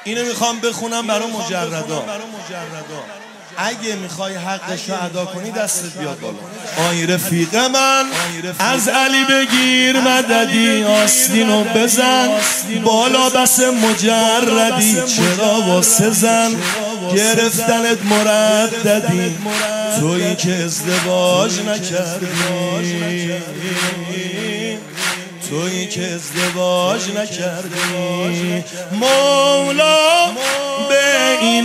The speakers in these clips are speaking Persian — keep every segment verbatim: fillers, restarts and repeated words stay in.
اینو میخوام بخونم برای مجردا. اگه میخوای حقش رو ادا کنی دستت بیاد بالا. آی رفیق من از علی بگیر مددی، آستینو بزن بالا بس مجردی، چرا واسه زن گرفتنت مرددی، تویی که ازدواج نکردی، تویی که ازدواج نکردی. مولا به این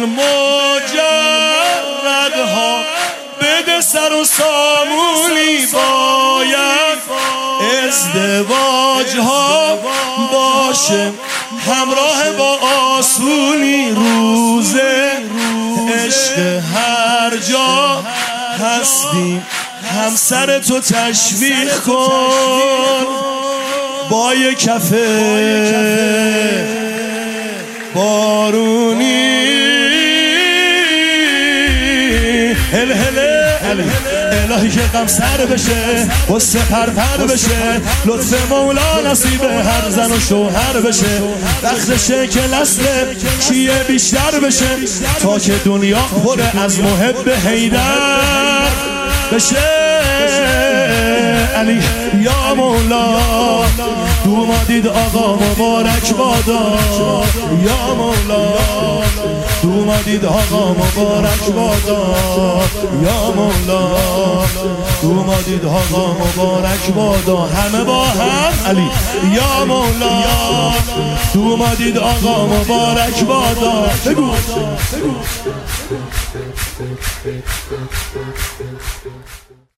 مجردها بده سر و سامونی، باید ازدواج ها باشه همراه با آسونی، روز عشق هر جا هستی همسر تو تشویق کن، با یه کفه بارونی هل هله الهی که غم سر بشه، غصه پرپر بشه، لطف مولا نصیب هر زن و شوهر بشه، وقتشه که نسل کیه بیشتر بشه، تا که دنیا پر از محب حیدر بشه. علی یا مولا دومادید آقا مبارک بادا، یا مولا دومادید آقا مبارک بادا، یا مولا دومادید آقا مبارک بادا. همه با هم علی یا مولا دومادید آقا مبارک بادا. بگو بگو